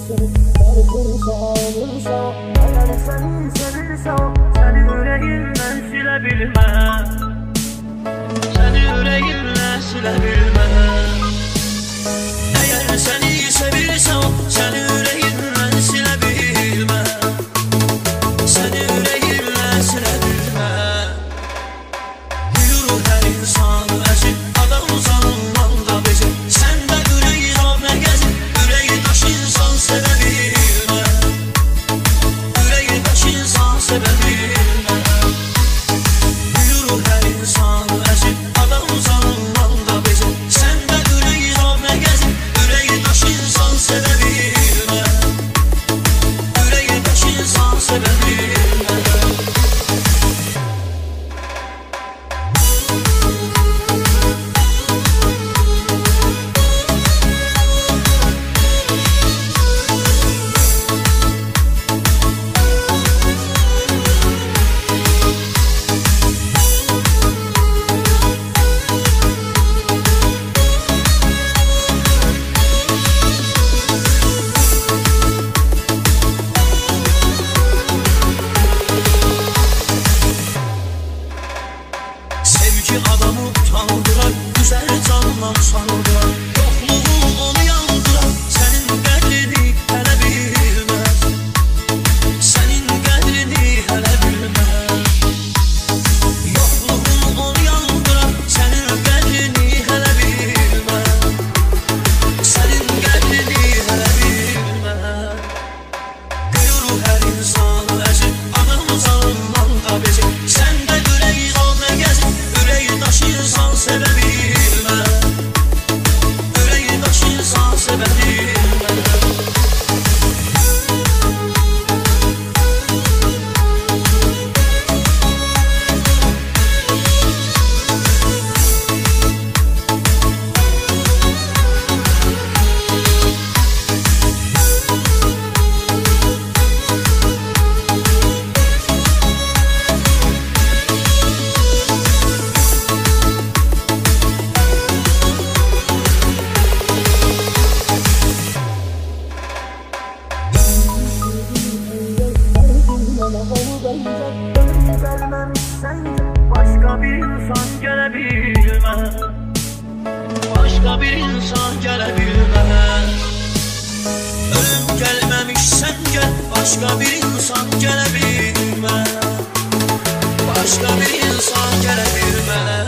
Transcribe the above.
Silebilmem, seni yüreğimle silebilmem. Eğer seni sevirsem, seni yüreğimle silebilmem. Seni yüreğimle silebilmem. Yürür her insan əzib, adam uzanından da bezib. Sen de yüreğin ne gezib, yüreği taş insan sevebilmem. Yüreği taş insan sevebilmem. Adamı utandıran, güzel canla sandıran, yokluğu onu yandıran, senin qədrini hələ bilməz. Senin qədrini hələ bilməz. Yokluğu onu yandıran, senin qədrini hələ bilməz. Senin qədrini hələ bilməz. Görür hər insan əzib, adam uzanından da bezib. Sən də yüreğin ne gezib, taş insan sevebilmem. Yüreği taş insan sevebilmem. Başka bir insan gelebilmez. Başka bir insan gelebilmez. Ölüm gelmemiş sen gel. Başka bir insan gelebilmez. Başka bir insan gelebilmez.